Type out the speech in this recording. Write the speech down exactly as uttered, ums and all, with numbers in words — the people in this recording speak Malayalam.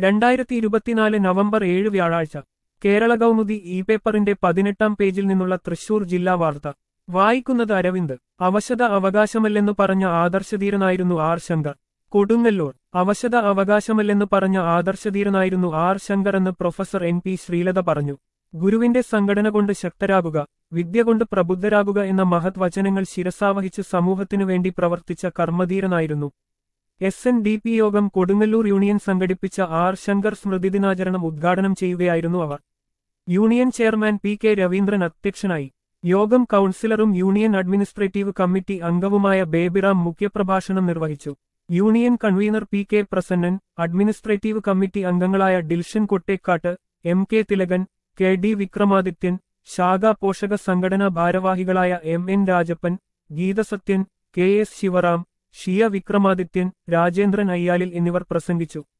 രണ്ടായിരത്തി ഇരുപത്തിനാല് നവംബർ ഏഴ് വ്യാഴാഴ്ച കേരള കൗമുദി ഇ പേപ്പറിന്റെ പതിനെട്ടാം പേജിൽ നിന്നുള്ള തൃശൂർ ജില്ലാ വാർത്ത വായിക്കുന്നത് അരവിന്ദ്. അവശത അവകാശമല്ലെന്നു പറഞ്ഞ ആദർശധീരനായിരുന്നു ആർ ശങ്കർ. കൊടുങ്ങല്ലൂർ. അവശത അവകാശമല്ലെന്നു പറഞ്ഞ ആദർശധീരനായിരുന്നു ആർ ശങ്കർ എന്ന് പ്രൊഫസർ എൻ പി ശ്രീലത പറഞ്ഞു. ഗുരുവിന്റെ സംഘടന കൊണ്ട് ശക്തരാകുക, വിദ്യ കൊണ്ട് പ്രബുദ്ധരാകുക എന്ന മഹത് വചനങ്ങൾ ശിരസാവഹിച്ച് സമൂഹത്തിനു വേണ്ടി പ്രവർത്തിച്ച കർമ്മധീരനായിരുന്നു. എസ് എൻ ഡി പി യോഗം കൊടുങ്ങല്ലൂർ യൂണിയൻ സംഘടിപ്പിച്ച ആർ ശങ്കർ സ്മൃതിദിനാചരണം ഉദ്ഘാടനം ചെയ്യുകയായിരുന്നു അവർ. Union chairman P K Raveendran അധ്യക്ഷനായി. യോഗം കൗൺസിലറും യൂണിയൻ അഡ്മിനിസ്ട്രേറ്റീവ് കമ്മിറ്റി അംഗവുമായ ബേബിറാം മുഖ്യപ്രഭാഷണം നിർവഹിച്ചു. Union convener P K Prasannan, administrative committee അംഗങ്ങളായ Dilshan Kottekkat, M K Thilakan, K D Vikramadithyan, ശാഖാ പോഷക സംഘടനാ ഭാരവാഹികളായ M N Rajappan, Geethasathyan, K S Sivaram, Shiya Vikramadithyan, Rajendran Ayyalil എന്നിവർ പ്രസംഗിച്ചു.